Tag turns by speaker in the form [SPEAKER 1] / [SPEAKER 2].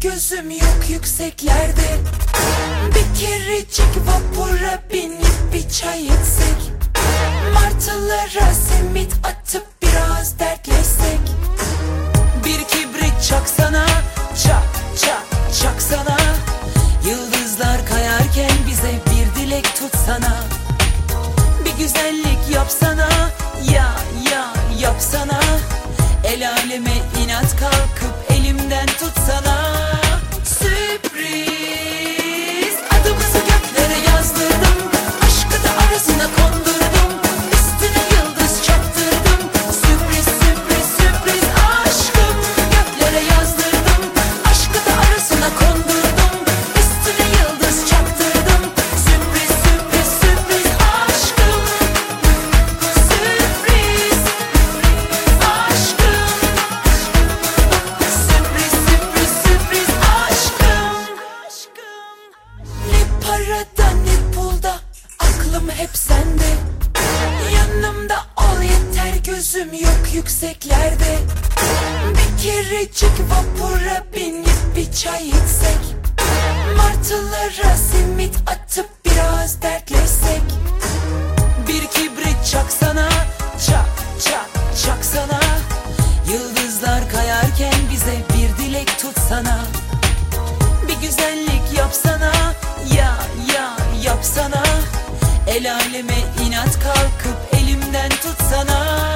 [SPEAKER 1] gözüm yok yükseklerde. Bir kerecik vapura binip bir çay içsek, martılara simit atıp biraz dertleşsek. Bir kibrit çaksana, çak çak çaksana. Yıldızlar kayarken bize bir dilek tutsana. Bir güzellik yapsana, ya yapsana. El aleme inat kalkıp elimden tutsana. Sürpriz, adımızı göklere yazdırdım, aşkı da arasına kondurdum, üstüne yıldız çaktırdım. Sürpriz sürpriz sürpriz aşkım, göklere yazdırdım, aşkı da arasına kondurdum, üstüne yıldız çaktırdım. Sürpriz sürpriz sürpriz aşkım, sürpriz aşkım, sürpriz sürpriz sürpriz aşkım. Ne parada ne pulda, aklım hep sende. Yanımda ol yeter, gözüm yok yükseklerde. Bir kerecik vapura binip bir çay içsek, martılara simit atıp biraz dertleşsek. Bir kibrit çaksana, çak çak çaksana. Yıldızlar kayarken bize bir dilek tutsana. Bir güzellik yapsana, ya yapsana. El aleme inat kalkıp elimden tutsana.